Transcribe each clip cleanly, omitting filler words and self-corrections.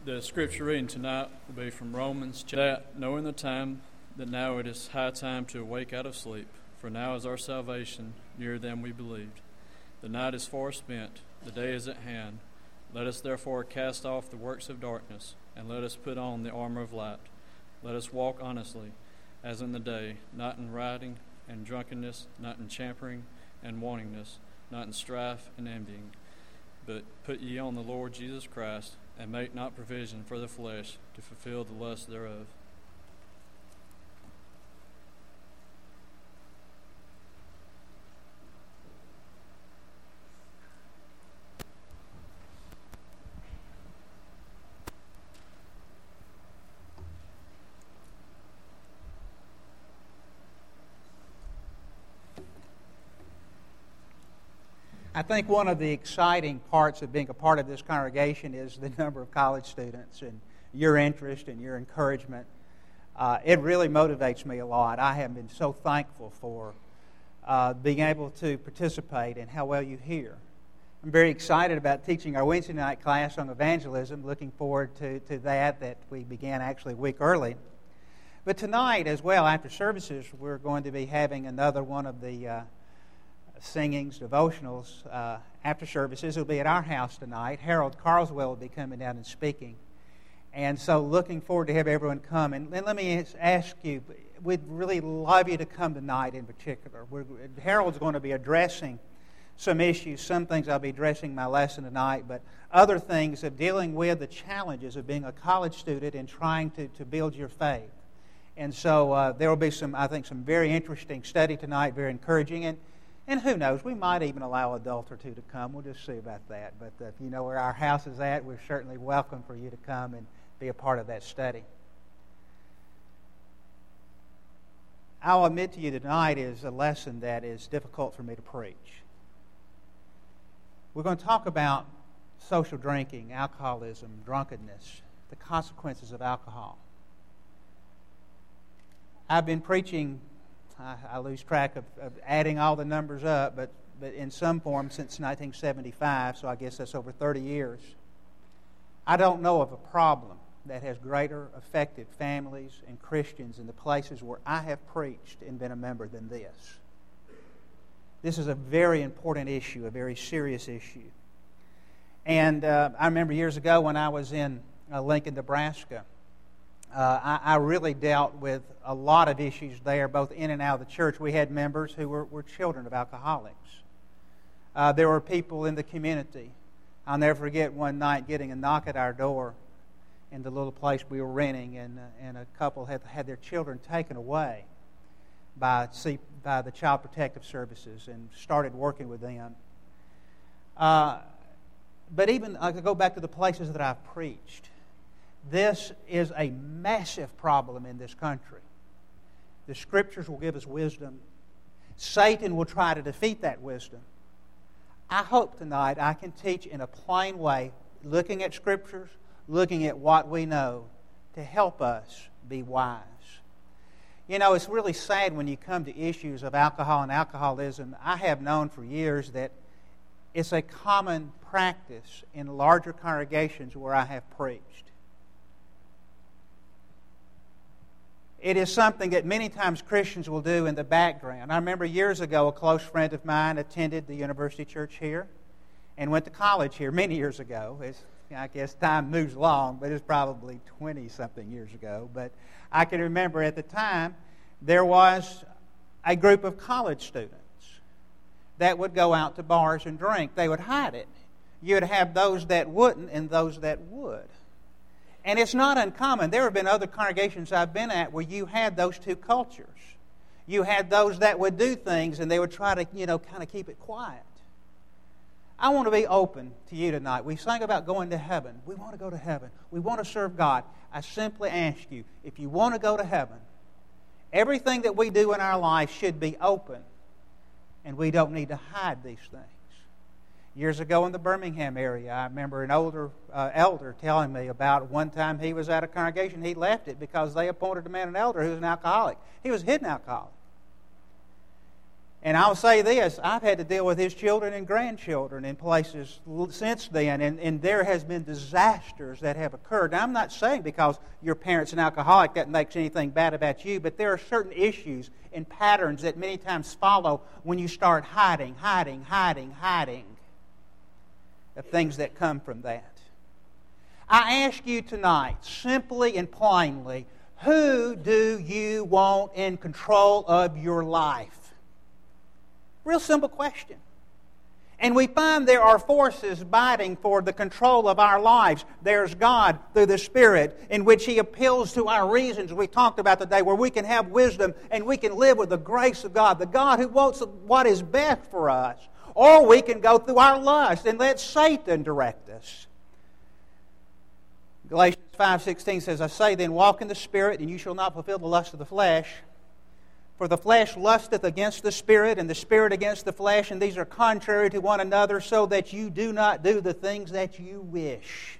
The scripture reading tonight will be from Romans, that knowing the time, that now it is high time to awake out of sleep, for now is our salvation nearer than we believed. The night is far spent, the day is at hand. Let us therefore cast off the works of darkness, and let us put on the armor of light. Let us walk honestly, as in the day, not in rioting and drunkenness, not in champering and wantingness, not in strife and envying. But put ye on the Lord Jesus Christ, and make not provision for the flesh to fulfill the lust thereof. I think one of the exciting parts of being a part of this congregation is the number of college students and your interest and your encouragement. It really motivates me a lot. I have been so thankful for being able to participate and how well you hear. I'm very excited about teaching our Wednesday night class on evangelism. Looking forward to that we began actually a week early. But tonight as well, after services, we're going to be having another one of the singings, devotionals, after services. It'll be at our house tonight. Harold Carswell will be coming down and speaking. And so looking forward to have everyone come. And let me ask you, we'd really love you to come tonight in particular. Harold's going to be addressing some issues, some things I'll be addressing in my lesson tonight, but other things of dealing with the challenges of being a college student and trying to build your faith. And so there will be some very interesting study tonight, very encouraging. And who knows, we might even allow an adult or two to come. We'll just see about that. But if you know where our house is at, we're certainly welcome for you to come and be a part of that study. I'll admit to you tonight is a lesson that is difficult for me to preach. We're going to talk about social drinking, alcoholism, drunkenness, the consequences of alcohol. I've been preaching, I lose track of adding all the numbers up, but in some form since 1975, so I guess that's over 30 years. I don't know of a problem that has greater affected families and Christians in the places where I have preached and been a member than this. This is a very important issue, a very serious issue. And I remember years ago when I was in Lincoln, Nebraska, I really dealt with a lot of issues there, both in and out of the church. We had members who were children of alcoholics. There were people in the community. I'll never forget one night getting a knock at our door in the little place we were renting, and a couple had their children taken away by the Child Protective Services and started working with them. But even, I could go back to the places that I've preached. This is a massive problem in this country. The Scriptures will give us wisdom. Satan will try to defeat that wisdom. I hope tonight I can teach in a plain way, looking at Scriptures, looking at what we know, to help us be wise. You know, it's really sad when you come to issues of alcohol and alcoholism. I have known for years that it's a common practice in larger congregations where I have preached. It is something that many times Christians will do in the background. I remember years ago a close friend of mine attended the University Church here and went to college here many years ago. I guess time moves along, but it's probably 20-something years ago. But I can remember at the time there was a group of college students that would go out to bars and drink. They would hide it. You'd have those that wouldn't and those that would. And it's not uncommon. There have been other congregations I've been at where you had those two cultures. You had those that would do things and they would try to, kind of keep it quiet. I want to be open to you tonight. We sang about going to heaven. We want to go to heaven. We want to serve God. I simply ask you, if you want to go to heaven, everything that we do in our life should be open, and we don't need to hide these things. Years ago in the Birmingham area, I remember an older elder telling me about one time he was at a congregation. He left it because they appointed a man an elder who was an alcoholic. He was a hidden alcoholic. And I'll say this, I've had to deal with his children and grandchildren in places since then, and there has been disasters that have occurred. Now, I'm not saying because your parent's an alcoholic that makes anything bad about you, but there are certain issues and patterns that many times follow when you start hiding the things that come from that. I ask you tonight, simply and plainly, who do you want in control of your life? Real simple question. And we find there are forces biting for the control of our lives. There's God through the Spirit, in which He appeals to our reasons we talked about today, where we can have wisdom and we can live with the grace of God, the God who wants what is best for us. Or we can go through our lust and let Satan direct us. Galatians 5:16 says, I say then, walk in the Spirit, and you shall not fulfill the lust of the flesh. For the flesh lusteth against the Spirit, and the Spirit against the flesh, and these are contrary to one another, so that you do not do the things that you wish.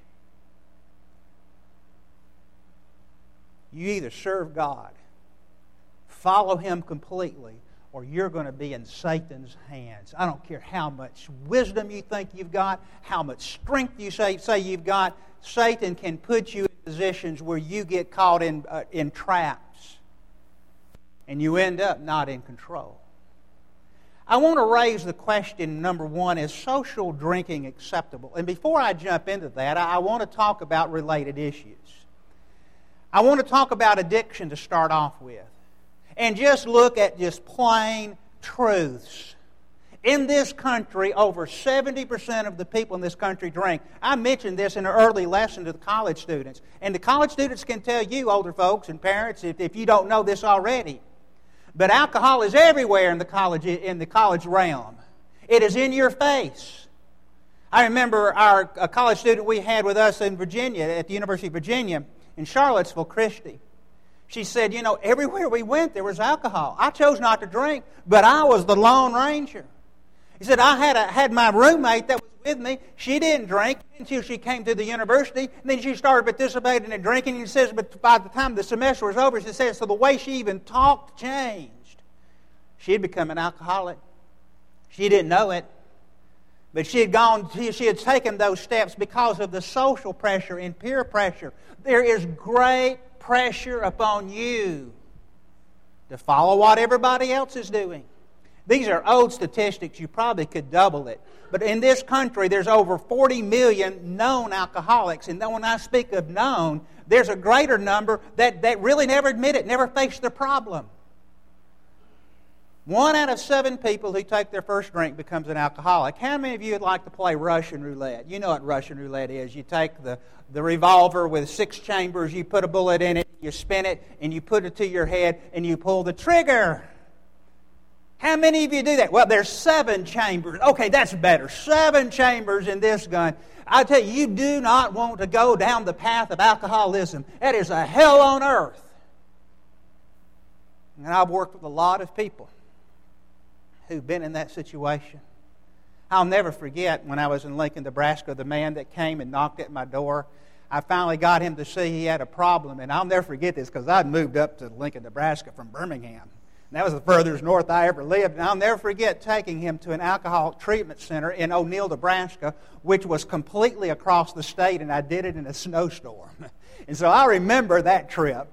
You either serve God, follow Him completely, or you're going to be in Satan's hands. I don't care how much wisdom you think you've got, how much strength you say you've got, Satan can put you in positions where you get caught in traps. And you end up not in control. I want to raise the question, number one, is social drinking acceptable? And before I jump into that, I want to talk about related issues. I want to talk about addiction to start off with. And just look at just plain truths. In this country, over 70% of the people in this country drink. I mentioned this in an early lesson to the college students. And the college students can tell you, older folks and parents, if you don't know this already. But alcohol is everywhere in the college realm. It is in your face. I remember a college student we had with us in Virginia, at the University of Virginia, in Charlottesville, Christie. She said, everywhere we went there was alcohol. I chose not to drink, but I was the Lone Ranger. He said, I had my roommate that was with me. She didn't drink until she came to the university. And then she started participating in drinking. And he says, but by the time the semester was over, she says, so the way she even talked changed. She had become an alcoholic. She didn't know it. But she had taken those steps because of the social pressure and peer pressure. There is great pressure upon you to follow what everybody else is doing. These are old statistics. You probably could double it. But in this country, there's over 40 million known alcoholics. And then when I speak of known, there's a greater number that really never admit it, never face the problem. 1 out of 7 people who take their first drink becomes an alcoholic. How many of you would like to play Russian roulette? You know what Russian roulette is. You take the revolver with 6 chambers, you put a bullet in it, you spin it, and you put it to your head, and you pull the trigger. How many of you do that? Well, there's 7 chambers. Okay, that's better. 7 chambers in this gun. I tell you, you do not want to go down the path of alcoholism. That is a hell on earth. And I've worked with a lot of people who've been in that situation. I'll never forget when I was in Lincoln, Nebraska, the man that came and knocked at my door. I finally got him to see he had a problem. And I'll never forget this because I'd moved up to Lincoln, Nebraska from Birmingham. And that was the furthest north I ever lived. And I'll never forget taking him to an alcoholic treatment center in O'Neill, Nebraska, which was completely across the state, and I did it in a snowstorm. And so I remember that trip.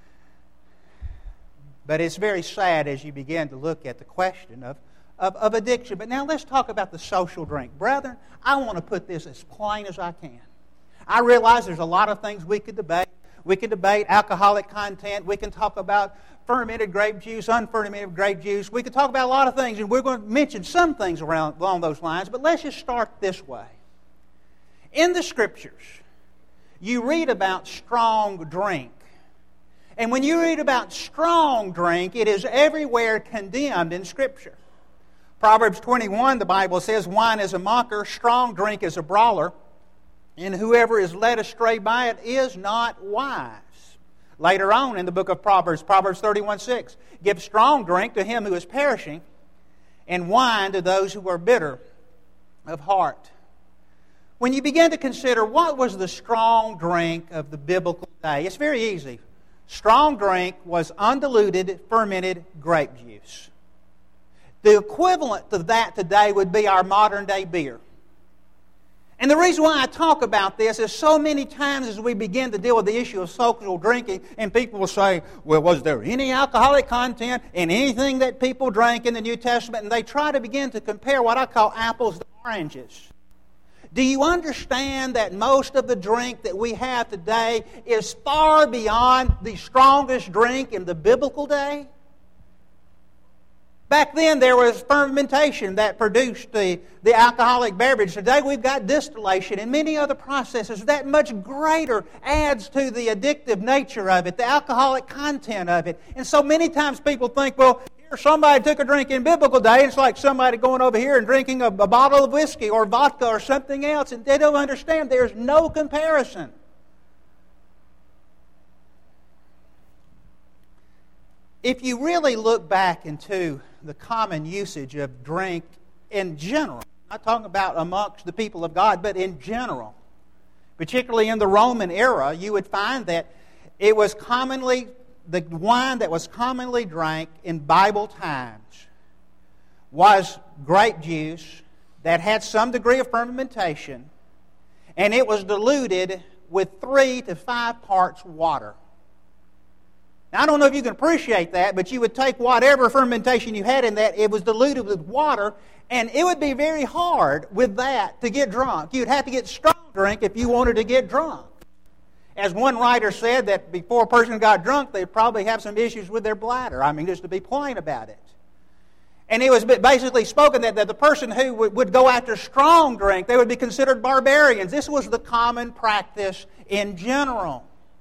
But it's very sad as you begin to look at the question of addiction. But now let's talk about the social drink. Brethren, I want to put this as plain as I can. I realize there's a lot of things we could debate. We can debate alcoholic content. We can talk about fermented grape juice, unfermented grape juice. We can talk about a lot of things, and we're going to mention some things along those lines, but let's just start this way. In the Scriptures, you read about strong drink. And when you read about strong drink, it is everywhere condemned in Scripture. Proverbs 21, the Bible says, wine is a mocker, strong drink is a brawler, and whoever is led astray by it is not wise. Later on in the book of Proverbs, Proverbs 31:6, give strong drink to him who is perishing, and wine to those who are bitter of heart. When you begin to consider what was the strong drink of the biblical day, it's very easy. Strong drink was undiluted fermented grape juice. The equivalent to that today would be our modern-day beer. And the reason why I talk about this is so many times as we begin to deal with the issue of social drinking, and people will say, well, was there any alcoholic content in anything that people drank in the New Testament? And they try to begin to compare what I call apples to oranges. Do you understand that most of the drink that we have today is far beyond the strongest drink in the biblical day? Back then, there was fermentation that produced the alcoholic beverage. Today, we've got distillation and many other processes that much greater adds to the addictive nature of it, the alcoholic content of it. And so many times people think, well, here somebody took a drink in biblical day, and it's like somebody going over here and drinking a bottle of whiskey or vodka or something else, and they don't understand there's no comparison. If you really look back into the common usage of drink in general, I'm not talking about amongst the people of God, but in general, particularly in the Roman era, you would find that it was commonly, the wine that was commonly drank in Bible times was grape juice that had some degree of fermentation, and it was diluted with 3 to 5 parts water. Now, I don't know if you can appreciate that, but you would take whatever fermentation you had in that, it was diluted with water, and it would be very hard with that to get drunk. You'd have to get strong drink if you wanted to get drunk. As one writer said, that before a person got drunk, they'd probably have some issues with their bladder. I mean, just to be plain about it. And it was basically spoken that the person who would go after strong drink, they would be considered barbarians. This was the common practice in general.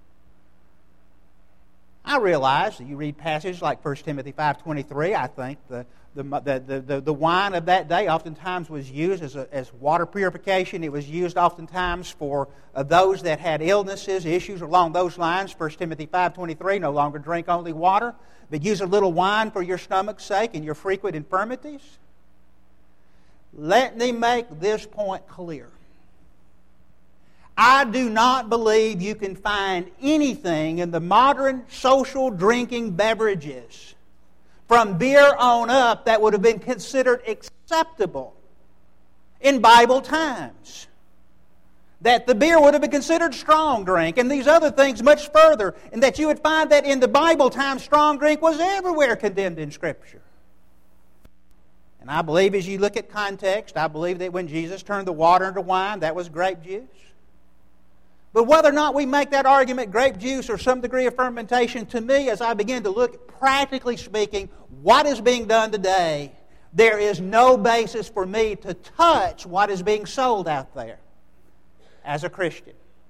I realize that you read passages like 1 Timothy 5:23. I think the wine of that day oftentimes was used as water purification. It was used oftentimes for those that had illnesses, issues along those lines. 1 Timothy 5:23, no longer drink only water, but use a little wine for your stomach's sake and your frequent infirmities. Let me make this point clear. I do not believe you can find anything in the modern social drinking beverages from beer on up that would have been considered acceptable in Bible times. That the beer would have been considered strong drink and these other things much further, and that you would find that in the Bible times strong drink was everywhere condemned in Scripture. And I believe as you look at context, I believe that when Jesus turned the water into wine, that was grape juice. But whether or not we make that argument, grape juice or some degree of fermentation, to me, as I begin to look, practically speaking, what is being done today, there is no basis for me to touch what is being sold out there as a Christian.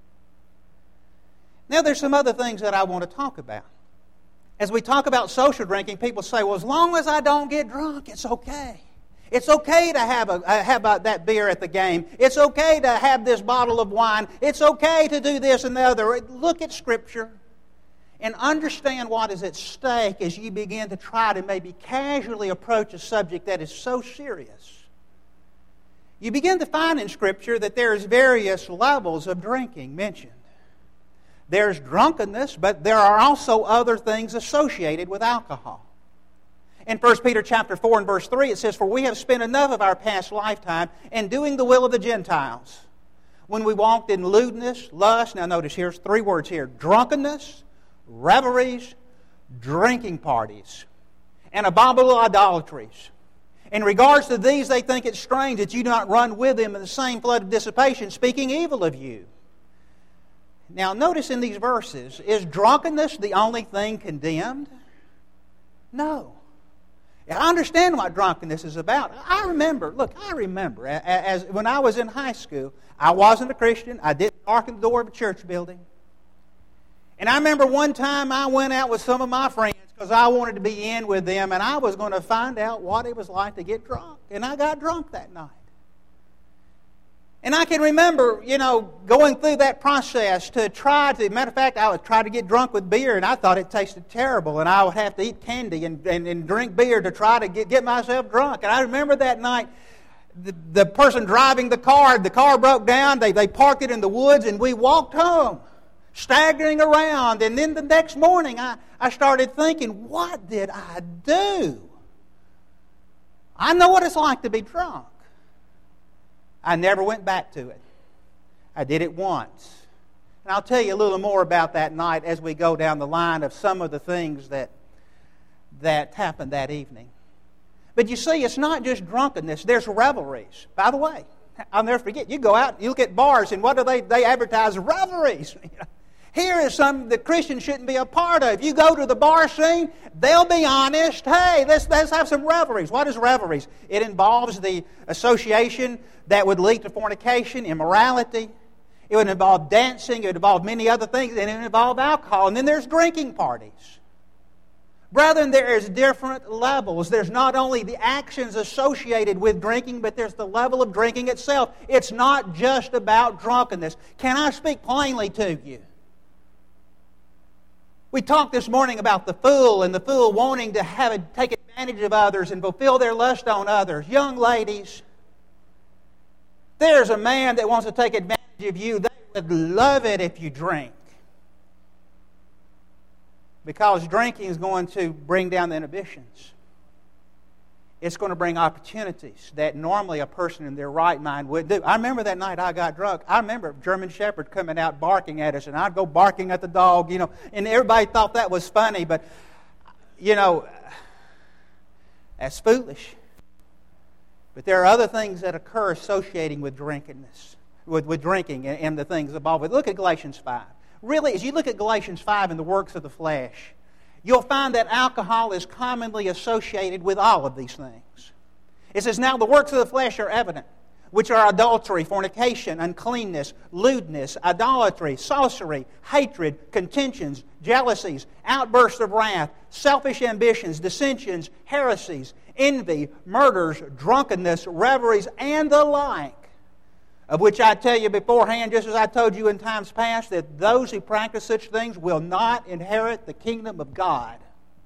Now, there's some other things that I want to talk about. As we talk about social drinking, people say, well, as long as I don't get drunk, it's okay. It's okay to have that beer at the game. It's okay to have this bottle of wine. It's okay to do this and the other. Look at Scripture and understand what is at stake as you begin to try to maybe casually approach a subject that is so serious. You begin to find in Scripture that there's various levels of drinking mentioned. There's drunkenness, but there are also other things associated with alcohol. In 1 Peter chapter 4 and verse 3, it says, "For we have spent enough of our past lifetime in doing the will of the Gentiles, when we walked in lewdness, lust," now notice here's 3 words here, "drunkenness, revelries, drinking parties, and abominable idolatries. In regards to these, they think it strange that you do not run with them in the same flood of dissipation, speaking evil of you." Now notice in these verses, is drunkenness the only thing condemned? No. I understand what drunkenness is about. I remember as when I was in high school, I wasn't a Christian. I didn't darken the door of a church building. And I remember one time I went out with some of my friends because I wanted to be in with them, and I was going to find out what it was like to get drunk. And I got drunk that night. And I can remember, going through that process matter of fact, I would try to get drunk with beer, and I thought it tasted terrible, and I would have to eat candy and drink beer to try to get myself drunk. And I remember that night, the person driving the car broke down, they parked it in the woods, and we walked home, staggering around. And then the next morning, I started thinking, what did I do? I know what it's like to be drunk. I never went back to it. I did it once. And I'll tell you a little more about that night as we go down the line of some of the things that happened that evening. But you see, it's not just drunkenness. There's revelries. By the way, I'll never forget, you go out, you look at bars, and what do they advertise? Revelries. Here is something that Christians shouldn't be a part of. You go to the bar scene, they'll be honest. Hey, let's have some revelries. What is revelries? It involves the association that would lead to fornication, immorality. It would involve dancing. It would involve many other things. And it would involve alcohol. And then there's drinking parties. Brethren, there is different levels. There's not only the actions associated with drinking, but there's the level of drinking itself. It's not just about drunkenness. Can I speak plainly to you? We talked this morning about the fool and the fool wanting to take advantage of others and fulfill their lust on others. Young ladies, there's a man that wants to take advantage of you. They would love it if you drink. Because drinking is going to bring down the inhibitions. It's going to bring opportunities that normally a person in their right mind would do. I remember that night I got drunk. I remember German Shepherd coming out barking at us, and I'd go barking at the dog, and everybody thought that was funny, but, that's foolish. But there are other things that occur associating with drunkenness, with drinking and the things involved with it. Look at Galatians 5. Really, as you look at Galatians 5 and the works of the flesh, you'll find that alcohol is commonly associated with all of these things. It says, now the works of the flesh are evident, which are adultery, fornication, uncleanness, lewdness, idolatry, sorcery, hatred, contentions, jealousies, outbursts of wrath, selfish ambitions, dissensions, heresies, envy, murders, drunkenness, revelries, and the like. Of which I tell you beforehand, just as I told you in times past, that those who practice such things will not inherit the kingdom of God.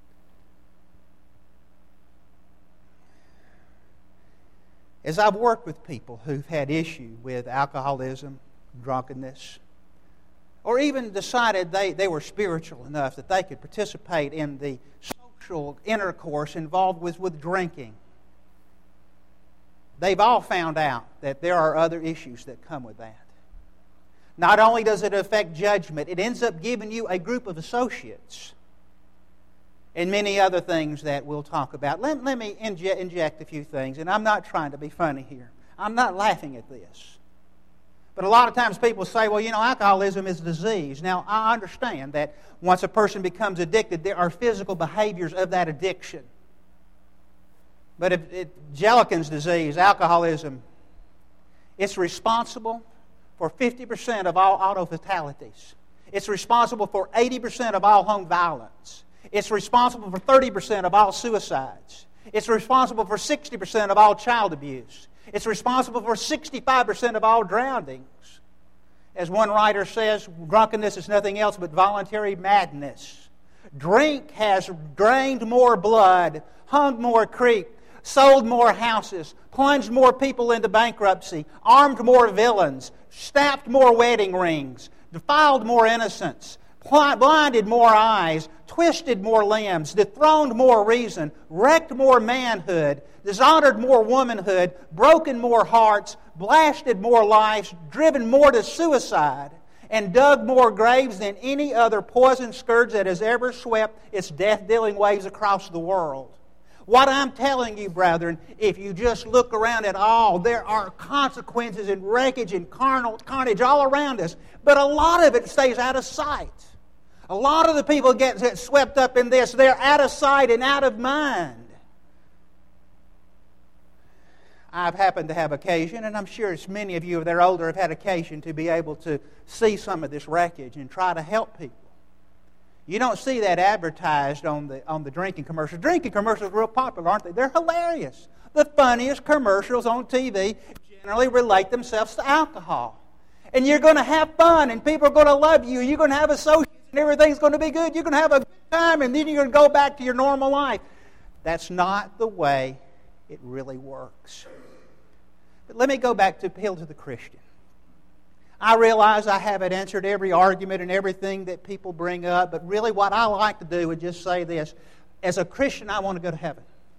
As I've worked with people who've had issue with alcoholism, drunkenness, or even decided they were spiritual enough that they could participate in the social intercourse involved with drinking, they've all found out that there are other issues that come with that. Not only does it affect judgment, it ends up giving you a group of associates and many other things that we'll talk about. Let me inject a few things, and I'm not trying to be funny here. I'm not laughing at this. But a lot of times people say, well, alcoholism is a disease. Now, I understand that once a person becomes addicted, there are physical behaviors of that addiction. But if Jellikin's disease, alcoholism, it's responsible for 50% of all auto fatalities. It's responsible for 80% of all home violence. It's responsible for 30% of all suicides. It's responsible for 60% of all child abuse. It's responsible for 65% of all drownings. As one writer says, drunkenness is nothing else but voluntary madness. Drink has drained more blood, hung more creek, sold more houses, plunged more people into bankruptcy, armed more villains, stamped more wedding rings, defiled more innocents, blinded more eyes, twisted more limbs, dethroned more reason, wrecked more manhood, dishonored more womanhood, broken more hearts, blasted more lives, driven more to suicide, and dug more graves than any other poison scourge that has ever swept its death-dealing waves across the world. What I'm telling you, brethren, if you just look around at all, there are consequences and wreckage and carnage all around us. But a lot of it stays out of sight. A lot of the people get swept up in this. They're out of sight and out of mind. I've happened to have occasion, and I'm sure as many of you that are older have had occasion to be able to see some of this wreckage and try to help people. You don't see that advertised on the drinking commercials. Drinking commercials are real popular, aren't they? They're hilarious. The funniest commercials on TV generally relate themselves to alcohol. And you're going to have fun, and people are going to love you. You're going to have associates, and everything's going to be good. You're going to have a good time, and then you're going to go back to your normal life. That's not the way it really works. But let me go back to appeal to the Christian. I realize I haven't answered every argument and everything that people bring up, but really what I like to do is just say this. As a Christian, I want to go to heaven.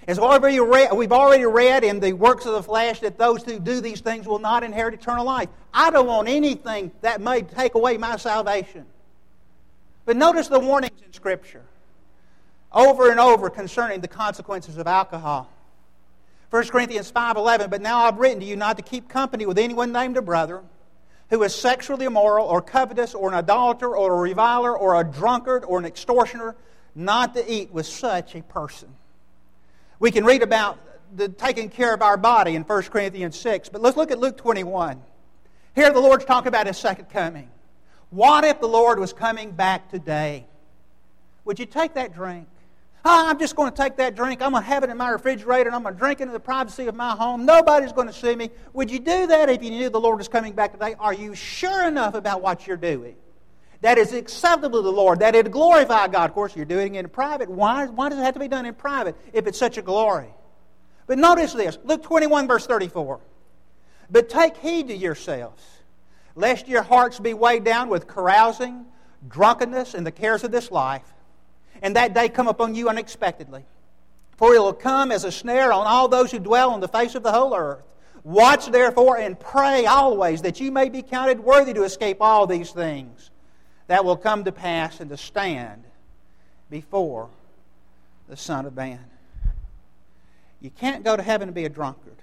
As we've already read in the works of the flesh that those who do these things will not inherit eternal life. I don't want anything that may take away my salvation. But notice the warnings in Scripture over and over concerning the consequences of alcohol. 1 Corinthians 5:11, but now I've written to you not to keep company with anyone named a brother who is sexually immoral or covetous or an idolater or a reviler or a drunkard or an extortioner, not to eat with such a person. We can read about the taking care of our body in 1 Corinthians 6, but let's look at Luke 21. Here the Lord's talking about His second coming. What if the Lord was coming back today? Would you take that drink? I'm just going to take that drink. I'm going to have it in my refrigerator and I'm going to drink it in the privacy of my home. Nobody's going to see me. Would you do that if you knew the Lord was coming back today? Are you sure enough about what you're doing? That is acceptable to the Lord, that it glorify God. Of course, you're doing it in private. Why does it have to be done in private if it's such a glory? But notice this, Luke 21, verse 34. But take heed to yourselves, lest your hearts be weighed down with carousing, drunkenness, and the cares of this life, and that day come upon you unexpectedly. For it will come as a snare on all those who dwell on the face of the whole earth. Watch therefore and pray always that you may be counted worthy to escape all these things that will come to pass and to stand before the Son of Man. You can't go to heaven and be a drunkard.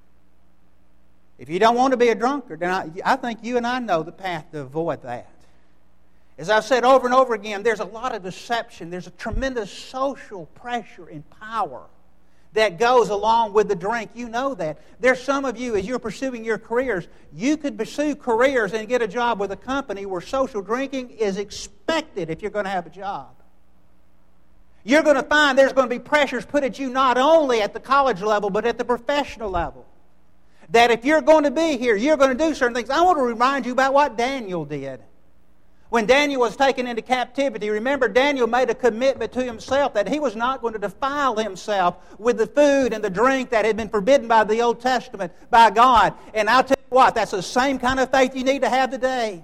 If you don't want to be a drunkard, then I think you and I know the path to avoid that. As I've said over and over again, there's a lot of deception. There's a tremendous social pressure and power that goes along with the drink. You know that. There's some of you, as you're pursuing your careers, you could pursue careers and get a job with a company where social drinking is expected if you're going to have a job. You're going to find there's going to be pressures put at you not only at the college level, but at the professional level. That if you're going to be here, you're going to do certain things. I want to remind you about what Daniel did. When Daniel was taken into captivity, remember Daniel made a commitment to himself that he was not going to defile himself with the food and the drink that had been forbidden by the Old Testament, by God. And I'll tell you what, that's the same kind of faith you need to have today.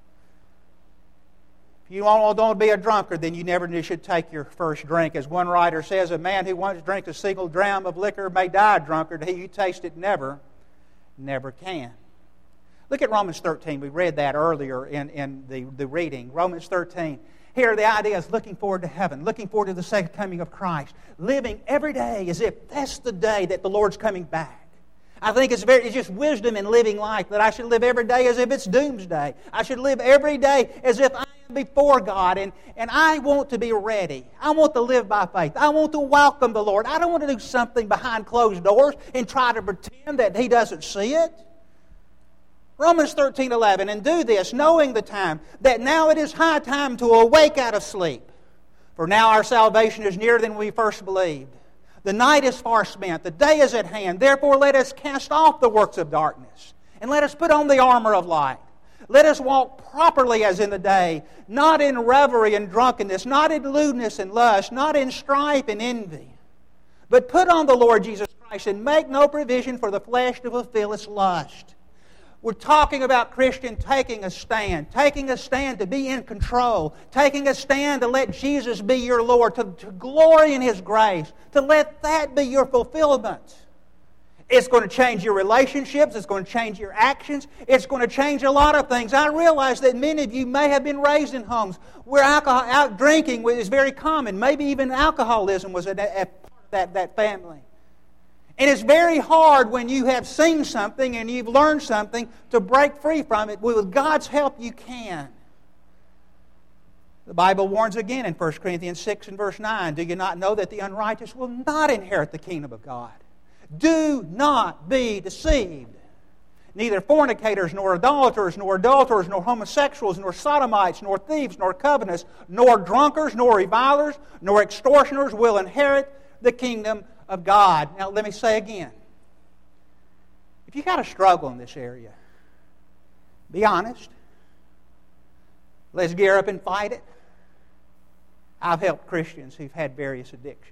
If you don't be a drunkard, then you never should take your first drink. As one writer says, a man who once drank a single dram of liquor may die a drunkard. He who tastes it never can. Look at Romans 13. We read that earlier in the reading. Romans 13. Here the idea is looking forward to heaven, looking forward to the second coming of Christ, living every day as if that's the day that the Lord's coming back. I think it's just wisdom in living life that I should live every day as if it's doomsday. I should live every day as if I am before God, and I want to be ready. I want to live by faith. I want to welcome the Lord. I don't want to do something behind closed doors and try to pretend that He doesn't see it. Romans 13:11, and do this, knowing the time, that now it is high time to awake out of sleep. For now our salvation is nearer than we first believed. The night is far spent, the day is at hand. Therefore let us cast off the works of darkness, and let us put on the armor of light. Let us walk properly as in the day, not in revelry and drunkenness, not in lewdness and lust, not in strife and envy. But put on the Lord Jesus Christ, and make no provision for the flesh to fulfill its lust. We're talking about Christian taking a stand to be in control, taking a stand to let Jesus be your Lord, to glory in His grace, to let that be your fulfillment. It's going to change your relationships, it's going to change your actions, it's going to change a lot of things. I realize that many of you may have been raised in homes where drinking is very common. Maybe even alcoholism was a part of that family. And it's very hard when you have seen something and you've learned something to break free from it. With God's help, you can. The Bible warns again in 1 Corinthians 6 and verse 9, do you not know that the unrighteous will not inherit the kingdom of God? Do not be deceived. Neither fornicators, nor idolaters, nor adulterers, nor homosexuals, nor sodomites, nor thieves, nor covetous, nor drunkards, nor revilers, nor extortioners will inherit the kingdom of God. Now let me say again, if you got a struggle in this area, be honest. Let's gear up and fight it. I've helped Christians who've had various addictions.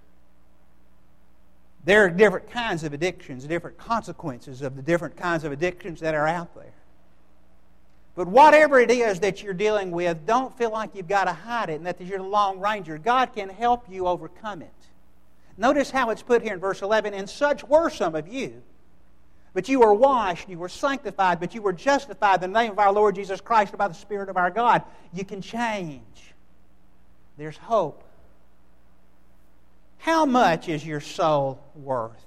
There are different kinds of addictions, different consequences of the different kinds of addictions that are out there. But whatever it is that you're dealing with, don't feel like you've got to hide it and that you're the Lone Ranger. God can help you overcome it. Notice how it's put here in verse 11, and such were some of you. But you were washed, you were sanctified, but you were justified in the name of our Lord Jesus Christ and by the Spirit of our God. You can change. There's hope. How much is your soul worth?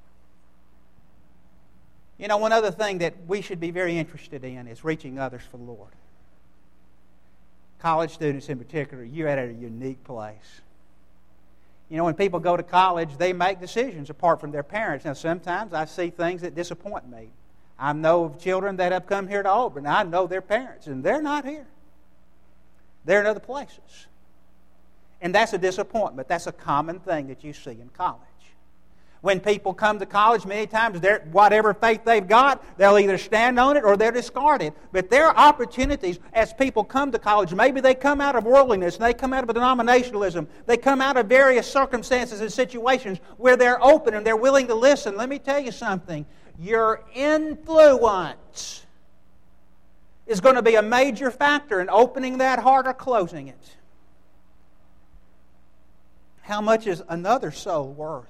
You know, one other thing that we should be very interested in is reaching others for the Lord. College students in particular, you're at a unique place. You know, when people go to college, they make decisions apart from their parents. Now, sometimes I see things that disappoint me. I know of children that have come here to Auburn. I know their parents, and they're not here. They're in other places. And that's a disappointment. That's a common thing that you see in college. When people come to college, many times, whatever faith they've got, they'll either stand on it or they'll discard it. But there are opportunities as people come to college. Maybe they come out of worldliness, and they come out of denominationalism. They come out of various circumstances and situations where they're open and they're willing to listen. Let me tell you something. Your influence is going to be a major factor in opening that heart or closing it. How much is another soul worth?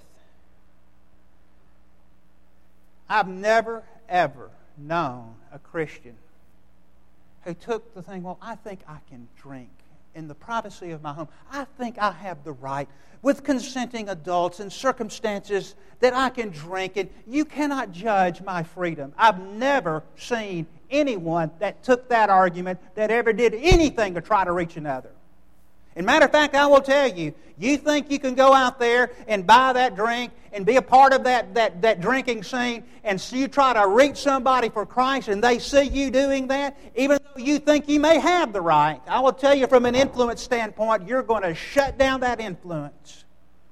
I've never, ever known a Christian who took the thing, well, I think I can drink in the privacy of my home. I think I have the right, with consenting adults and circumstances, that I can drink, and you cannot judge my freedom. I've never seen anyone that took that argument that ever did anything to try to reach another. As a matter of fact, I will tell you, you think you can go out there and buy that drink and be a part of that drinking scene, and so you try to reach somebody for Christ and they see you doing that, even though you think you may have the right. I will tell you from an influence standpoint, you're going to shut down that influence.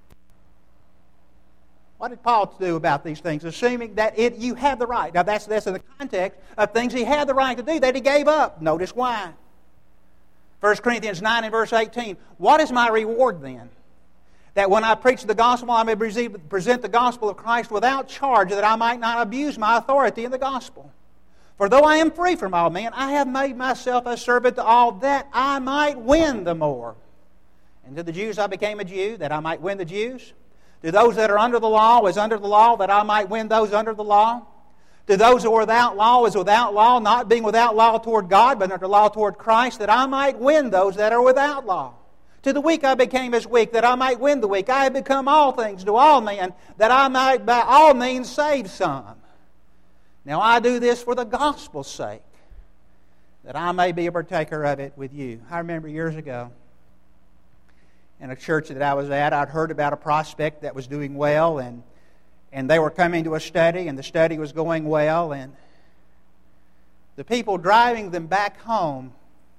What did Paul do about these things? Assuming that you have the right. Now that's in the context of things he had the right to do that he gave up. Notice why. 1 Corinthians 9 and verse 18. What is my reward then? That when I preach the gospel, I may present the gospel of Christ without charge, that I might not abuse my authority in the gospel. For though I am free from all men, I have made myself a servant to all, that I might win the more. And to the Jews I became a Jew, that I might win the Jews. To those that are under the law, as under the law, that I might win those under the law. To those who are without law, as without law, not being without law toward God, but under law toward Christ, that I might win those that are without law. To the weak I became as weak, that I might win the weak. I have become all things to all men, that I might by all means save some. Now I do this for the gospel's sake, that I may be a partaker of it with you. I remember years ago, in a church that I was at, I'd heard about a prospect that was doing well, and they were coming to a study, and the study was going well, and the people driving them back home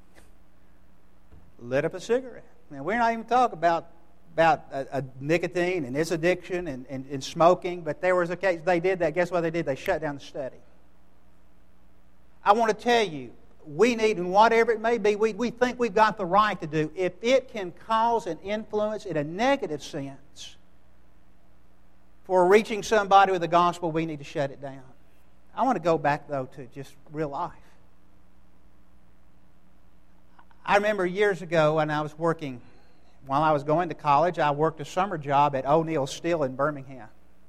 lit up a cigarette. Now, we're not even talking about nicotine and its addiction and smoking, but there was a case they did that. Guess what they did? They shut down the study. I want to tell you, we need, and whatever it may be, we think we've got the right to do. If it can cause an influence in a negative sense for reaching somebody with the gospel, we need to shut it down. I want to go back, though, to just real life. I remember years ago when I was working, while I was going to college, I worked a summer job at O'Neill Steel in Birmingham.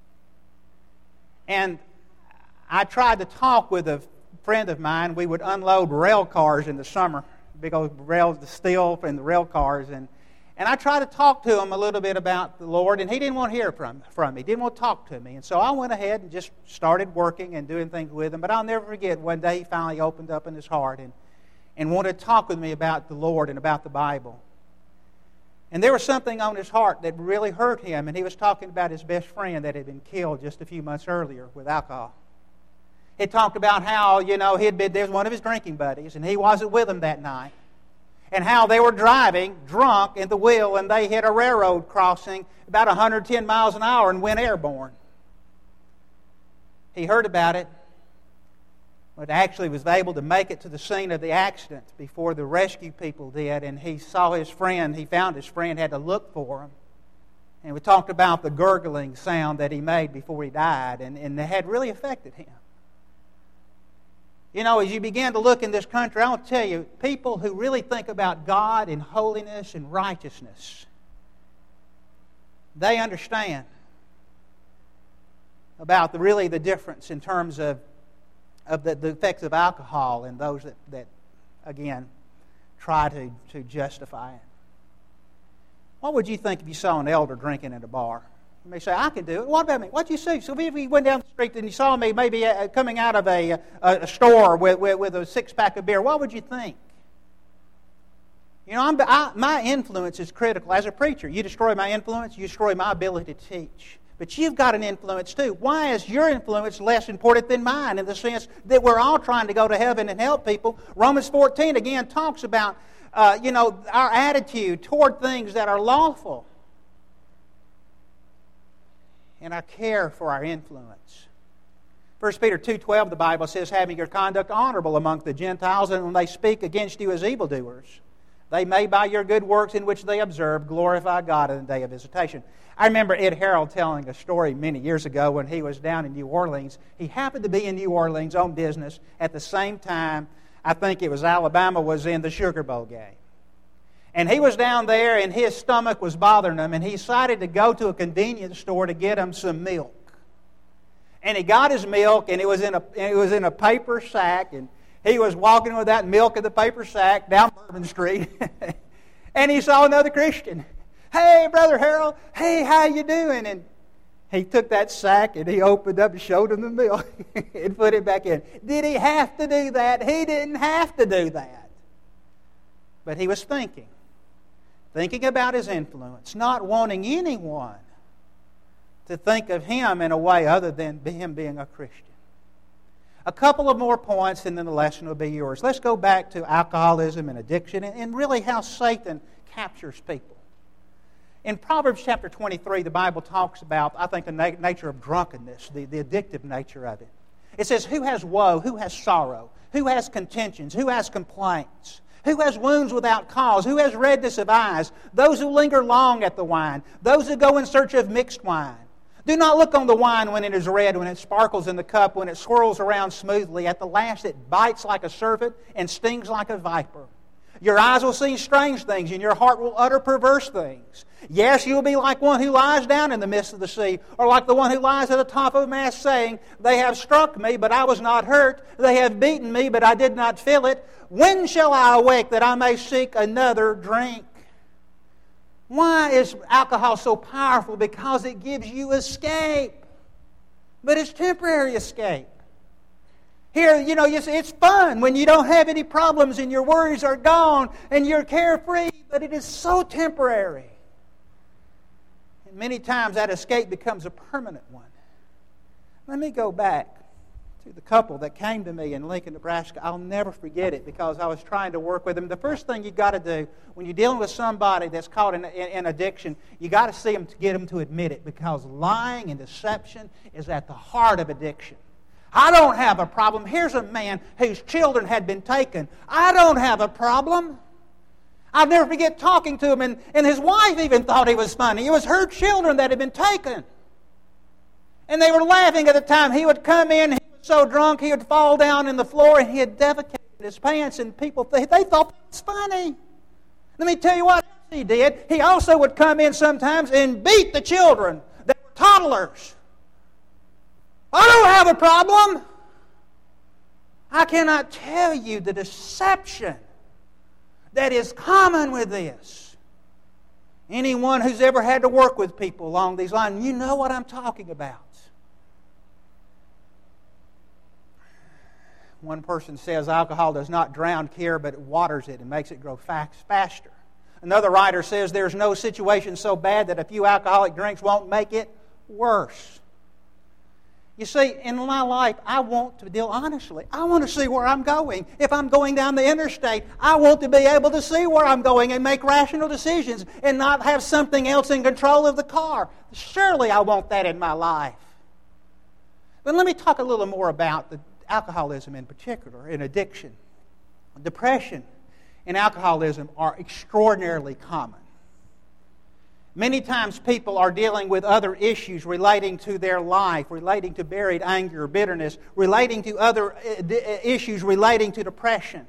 And I tried to talk with a friend of mine. We would unload rail cars in the summer, big old rails, the steel and the rail cars. And I tried to talk to him a little bit about the Lord, and he didn't want to hear from me. He didn't want to talk to me. And so I went ahead and just started working and doing things with him. But I'll never forget, one day he finally opened up in his heart and wanted to talk with me about the Lord and about the Bible. And there was something on his heart that really hurt him, and he was talking about his best friend that had been killed just a few months earlier with alcohol. He talked about how, there was one of his drinking buddies, and he wasn't with him that night. And how they were driving drunk in the wheel, and they hit a railroad crossing about 110 miles an hour and went airborne. He heard about it, but actually was able to make it to the scene of the accident before the rescue people did, and he saw his friend. He found his friend, had to look for him. And we talked about the gurgling sound that he made before he died, and it had really affected him. As you begin to look in this country, I want to tell you, people who really think about God and holiness and righteousness, they understand about the difference in terms of the effects of alcohol and those that again, try to justify it. What would you think if you saw an elder drinking at a bar? You may say, I can do it. What about me? What'd you see? So if you went down the street and you saw me maybe coming out of a store with a six-pack of beer, what would you think? You know, my influence is critical. As a preacher, you destroy my influence, you destroy my ability to teach. But you've got an influence too. Why is your influence less important than mine in the sense that we're all trying to go to heaven and help people? Romans 14 again talks about our attitude toward things that are lawful and our care for our influence. 1 Peter 2:12, the Bible says, having your conduct honorable among the Gentiles, and when they speak against you as evildoers, they may by your good works in which they observe glorify God in the day of visitation. I remember Ed Harold telling a story many years ago when he was down in New Orleans. He happened to be in New Orleans on business at the same time, I think it was Alabama was in the Sugar Bowl game. And he was down there and his stomach was bothering him, and he decided to go to a convenience store to get him some milk. And he got his milk, and it was in a paper sack, and he was walking with that milk in the paper sack down Bourbon Street, and he saw another Christian. Hey, Brother Harold, hey, how you doing? And he took that sack and he opened up and showed him the milk and put it back in. Did he have to do that? He didn't have to do that. But he was thinking about his influence, not wanting anyone to think of him in a way other than him being a Christian. A couple of more points and then the lesson will be yours. Let's go back to alcoholism and addiction and really how Satan captures people. In Proverbs chapter 23, the Bible talks about, I think, the nature of drunkenness, the addictive nature of it. It says, who has woe, who has sorrow, who has contentions, who has complaints, who has wounds without cause, who has redness of eyes, those who linger long at the wine, those who go in search of mixed wine. Do not look on the wine when it is red, when it sparkles in the cup, when it swirls around smoothly. At the last it bites like a serpent and stings like a viper. Your eyes will see strange things, and your heart will utter perverse things. Yes, you will be like one who lies down in the midst of the sea, or like the one who lies at the top of a mast, saying, they have struck me, but I was not hurt. They have beaten me, but I did not feel it. When shall I awake that I may seek another drink? Why is alcohol so powerful? Because it gives you escape. But it's temporary escape. Here, it's fun when you don't have any problems and your worries are gone and you're carefree, but it is so temporary. And many times that escape becomes a permanent one. Let me go back to the couple that came to me in Lincoln, Nebraska. I'll never forget it because I was trying to work with them. The first thing you've got to do when you're dealing with somebody that's caught in addiction, you got to see them to get them to admit it, because lying and deception is at the heart of addiction. I don't have a problem. Here's a man whose children had been taken. I don't have a problem. I'll never forget talking to him, and his wife even thought he was funny. It was her children that had been taken. And they were laughing at the time. He would come in, he was so drunk, he would fall down in the floor, and he had defecated his pants, and people, they thought that was funny. Let me tell you what else he did. He also would come in sometimes and beat the children that were toddlers. I don't have a problem. I cannot tell you the deception that is common with this. Anyone who's ever had to work with people along these lines, you know what I'm talking about. One person says alcohol does not drown care, but it waters it and makes it grow faster. Another writer says there's no situation so bad that a few alcoholic drinks won't make it worse. You see, in my life, I want to deal honestly. I want to see where I'm going. If I'm going down the interstate, I want to be able to see where I'm going and make rational decisions and not have something else in control of the car. Surely I want that in my life. But let me talk a little more about the alcoholism in particular, and addiction. Depression and alcoholism are extraordinarily common. Many times people are dealing with other issues relating to their life, relating to buried anger or bitterness, relating to other issues relating to depression.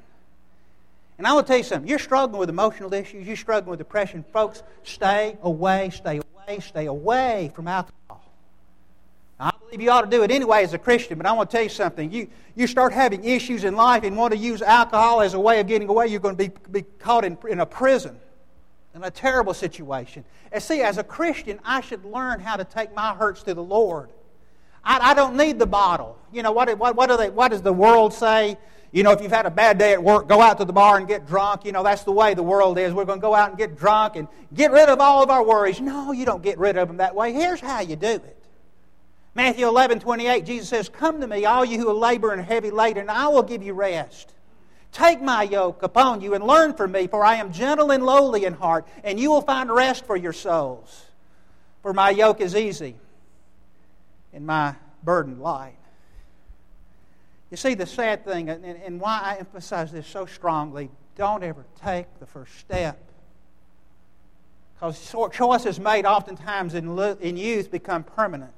And I will tell you something, you're struggling with emotional issues, you're struggling with depression, folks, stay away away. Stay away from alcohol. Now, I believe you ought to do it anyway as a Christian, but I want to tell you something. You start having issues in life and want to use alcohol as a way of getting away, you're going to be caught in a prison, in a terrible situation. And see, as a Christian, I should learn how to take my hurts to the Lord. I don't need the bottle. You know, what does the world say? You know, if you've had a bad day at work, go out to the bar and get drunk. You know, that's the way the world is. We're going to go out and get drunk and get rid of all of our worries. No, you don't get rid of them that way. Here's how you do it. Matthew 11:28, Jesus says, "Come to me, all you who are labor and heavy laden, and I will give you rest. Take my yoke upon you and learn from me, for I am gentle and lowly in heart, and you will find rest for your souls. For my yoke is easy and my burden light." You see, the sad thing, and why I emphasize this so strongly, don't ever take the first step. Because choices made oftentimes in youth become permanent.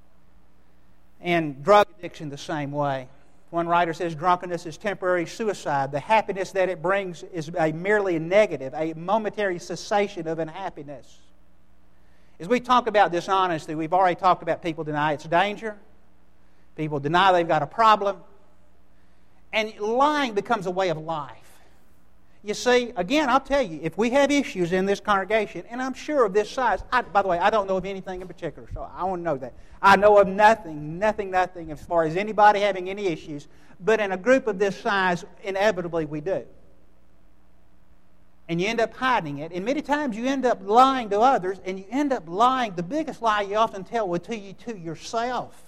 And drug addiction the same way. One writer says drunkenness is temporary suicide. The happiness that it brings is merely a negative, a momentary cessation of unhappiness. As we talk about dishonesty, we've already talked about people deny its danger. People deny they've got a problem. And lying becomes a way of life. You see, again, I'll tell you, if we have issues in this congregation, and I'm sure of this size, by the way, I don't know of anything in particular, so I want to know that. I know of nothing as far as anybody having any issues, but in a group of this size, inevitably we do. And you end up hiding it, and many times you end up lying to others, and you end up lying, the biggest lie you often tell to yourself.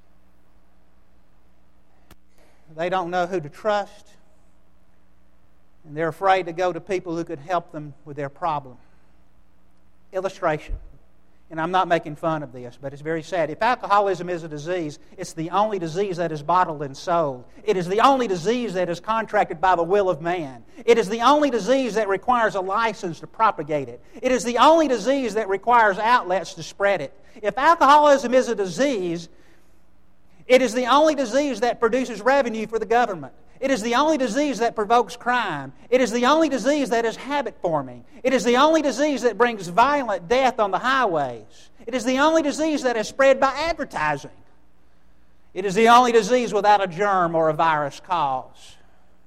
They don't know who to trust. And they're afraid to go to people who could help them with their problem. Illustration. And I'm not making fun of this, but it's very sad. If alcoholism is a disease, it's the only disease that is bottled and sold. It is the only disease that is contracted by the will of man. It is the only disease that requires a license to propagate it. It is the only disease that requires outlets to spread it. If alcoholism is a disease, it is the only disease that produces revenue for the government. It is the only disease that provokes crime. It is the only disease that is habit-forming. It is the only disease that brings violent death on the highways. It is the only disease that is spread by advertising. It is the only disease without a germ or a virus cause.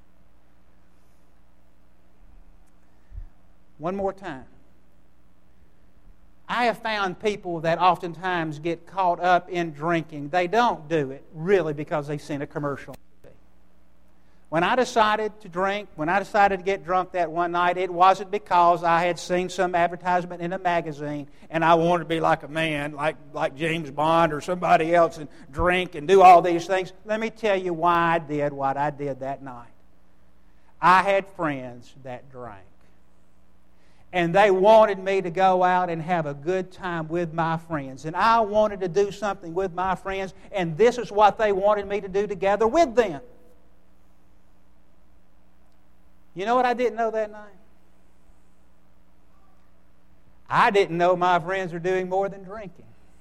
One more time. I have found people that oftentimes get caught up in drinking. They don't do it really because they've seen a commercial. When I decided to drink, when I decided to get drunk that one night, it wasn't because I had seen some advertisement in a magazine and I wanted to be like a man, like James Bond or somebody else and drink and do all these things. Let me tell you why I did what I did that night. I had friends that drank. And they wanted me to go out and have a good time with my friends. And I wanted to do something with my friends, and this is what they wanted me to do together with them. You know what I didn't know that night? I didn't know my friends were doing more than drinking.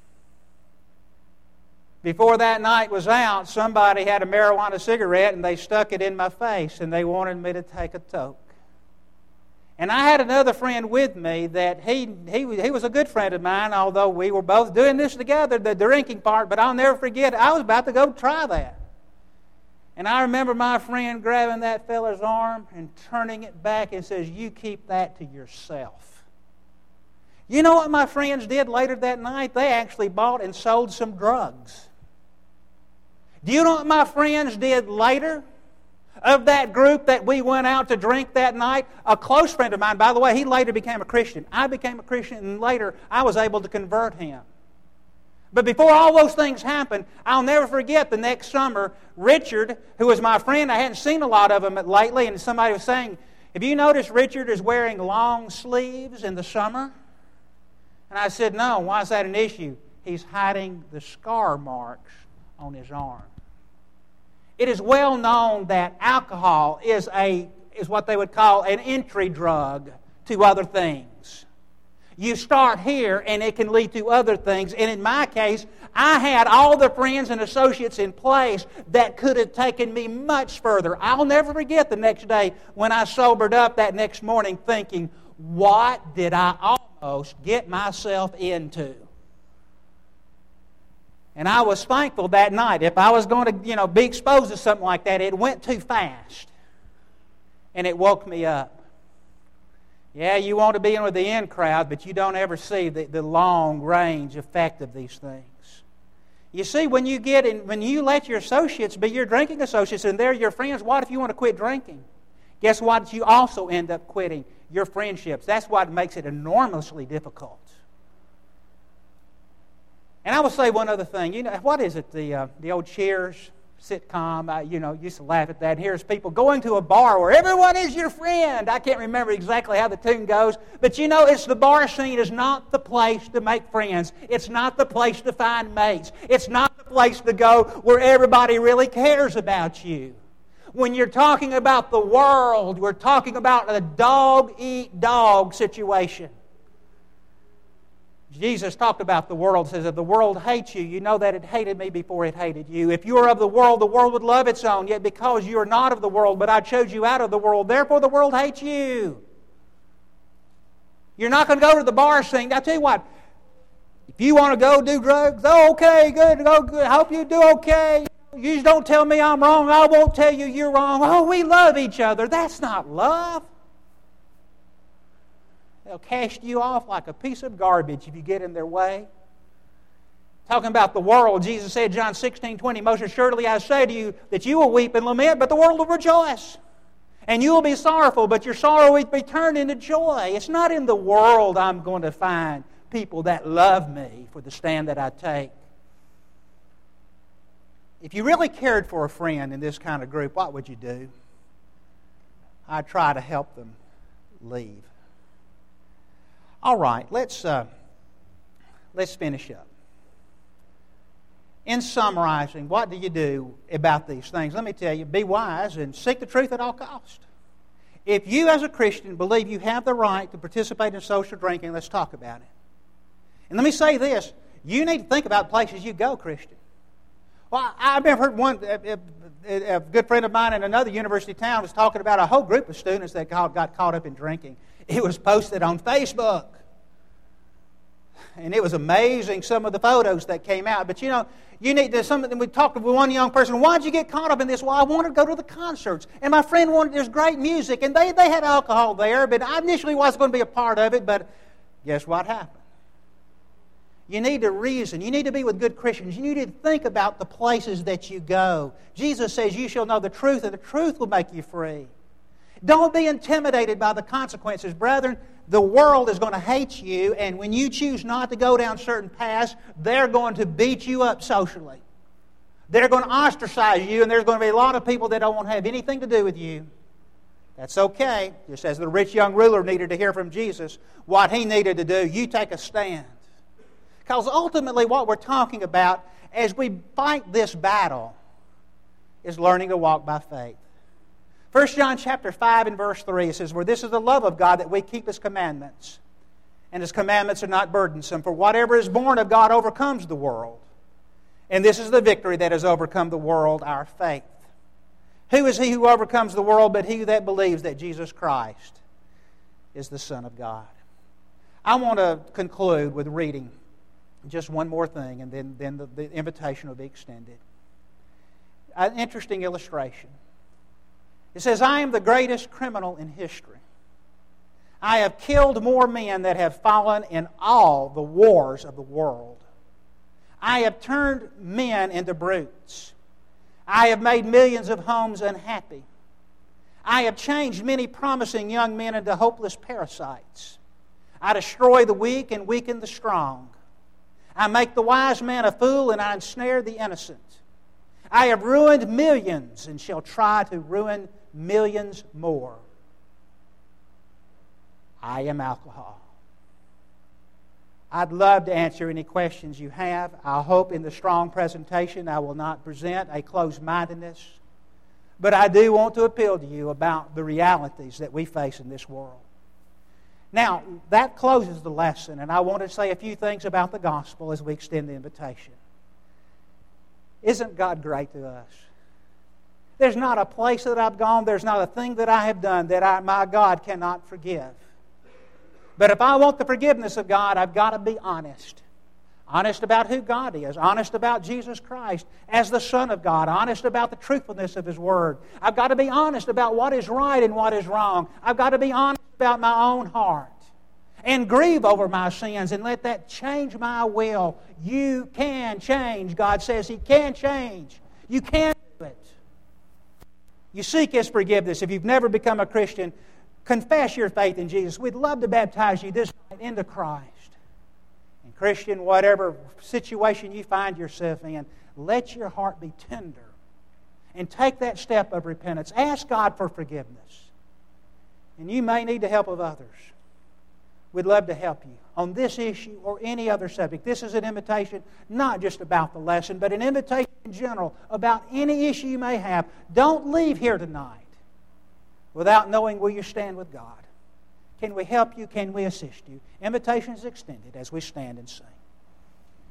Before that night was out, somebody had a marijuana cigarette and they stuck it in my face and they wanted me to take a toke. And I had another friend with me that he was a good friend of mine, although we were both doing this together, the drinking part, but I'll never forget, I was about to go try that. And I remember my friend grabbing that fella's arm and turning it back and says, "You keep that to yourself." You know what my friends did later that night? They actually bought and sold some drugs. Do you know what my friends did later? Of that group that we went out to drink that night, a close friend of mine, by the way, he later became a Christian. I became a Christian, and later I was able to convert him. But before all those things happened, I'll never forget the next summer, Richard, who was my friend, I hadn't seen a lot of him lately, and somebody was saying, "Have you noticed Richard is wearing long sleeves in the summer?" And I said, "No, why is that an issue?" He's hiding the scar marks on his arm. It is well known that alcohol is what they would call an entry drug to other things. You start here and it can lead to other things. And in my case, I had all the friends and associates in place that could have taken me much further. I'll never forget the next day when I sobered up that next morning thinking, what did I almost almost get myself into? And I was thankful that night. If I was going to, be exposed to something like that, it went too fast. And it woke me up. Yeah, you want to be in with the in crowd, but you don't ever see the long-range effect of these things. You see, when you let your associates be your drinking associates and they're your friends, what if you want to quit drinking? Guess what? You also end up quitting your friendships. That's what makes it enormously difficult. And I will say one other thing. What is it? The old Cheers sitcom. I used to laugh at that. And here's people going to a bar where everyone is your friend. I can't remember exactly how the tune goes, but it's the bar scene is not the place to make friends. It's not the place to find mates. It's not the place to go where everybody really cares about you. When you're talking about the world, we're talking about a dog-eat-dog situation. Jesus talked about the world. Says, if the world hates you, you know that it hated me before it hated you. If you are of the world would love its own. Yet because you are not of the world, but I chose you out of the world, therefore the world hates you. You're not going to go to the bar scene. I'll tell you what, if you want to go do drugs, okay, good, go good. I hope you do okay. You just don't tell me I'm wrong. I won't tell you you're wrong. Oh, we love each other. That's not love. They'll cast you off like a piece of garbage if you get in their way. Talking about the world, Jesus said, John 16:20, most assuredly I say to you that you will weep and lament, but the world will rejoice. And you will be sorrowful, but your sorrow will be turned into joy. It's not in the world I'm going to find people that love me for the stand that I take. If you really cared for a friend in this kind of group, what would you do? I'd try to help them leave. All right, let's finish up. In summarizing, what do you do about these things? Let me tell you, be wise and seek the truth at all cost. If you as a Christian believe you have the right to participate in social drinking, let's talk about it. And let me say this, you need to think about places you go, Christian. Well, I've heard a good friend of mine in another university town was talking about a whole group of students that got caught up in drinking. It was posted on Facebook. And it was amazing, some of the photos that came out. But you need to, we talked with one young person, why did you get caught up in this? Well, I wanted to go to the concerts. And my friend there's great music. And they had alcohol there, but I initially wasn't going to be a part of it. But guess what happened? You need to reason. You need to be with good Christians. You need to think about the places that you go. Jesus says, you shall know the truth, and the truth will make you free. Don't be intimidated by the consequences. Brethren, the world is going to hate you, and when you choose not to go down certain paths, they're going to beat you up socially. They're going to ostracize you, and there's going to be a lot of people that don't want to have anything to do with you. That's okay. Just as the rich young ruler needed to hear from Jesus what he needed to do, you take a stand. Because ultimately what we're talking about as we fight this battle is learning to walk by faith. 1 John chapter 5 and verse 3, it says, "For this is the love of God, that we keep His commandments. And His commandments are not burdensome. For whatever is born of God overcomes the world. And this is the victory that has overcome the world, our faith. Who is he who overcomes the world but he that believes that Jesus Christ is the Son of God?" I want to conclude with reading just one more thing, and then the invitation will be extended. An interesting illustration. It says, "I am the greatest criminal in history. I have killed more men that have fallen in all the wars of the world. I have turned men into brutes. I have made millions of homes unhappy. I have changed many promising young men into hopeless parasites. I destroy the weak and weaken the strong. I make the wise man a fool, and I ensnare the innocent. I have ruined millions and shall try to ruin millions more. I am alcohol." I'd love to answer any questions you have. I hope in the strong presentation I will not present a closed-mindedness, but I do want to appeal to you about the realities that we face in this world. Now, that closes the lesson, and I want to say a few things about the gospel as we extend the invitation. Isn't God great to us? There's not a place that I've gone, there's not a thing that I have done that my God cannot forgive. But if I want the forgiveness of God, I've got to be honest. Honest about who God is. Honest about Jesus Christ as the Son of God. Honest about the truthfulness of His Word. I've got to be honest about what is right and what is wrong. I've got to be honest about my own heart. And grieve over my sins and let that change my will. You can change. God says He can change. You can do it. You seek His forgiveness. If you've never become a Christian, confess your faith in Jesus. We'd love to baptize you this night into Christ. And Christian, whatever situation you find yourself in, let your heart be tender and take that step of repentance. Ask God for forgiveness. And you may need the help of others. We'd love to help you on this issue or any other subject. This is an invitation not just about the lesson, but an invitation in general about any issue you may have. Don't leave here tonight without knowing where you stand with God. Can we help you? Can we assist you? Invitation is extended as we stand and sing.